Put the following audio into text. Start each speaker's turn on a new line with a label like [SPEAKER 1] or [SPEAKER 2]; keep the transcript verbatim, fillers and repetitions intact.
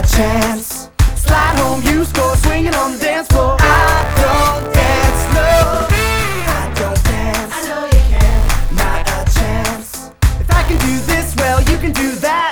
[SPEAKER 1] chance. Slide home, you score, swinging on the dance floor. I don't dance, no, I don't dance.
[SPEAKER 2] I know you can.
[SPEAKER 1] Not a chance. If I can do this well, you can do that.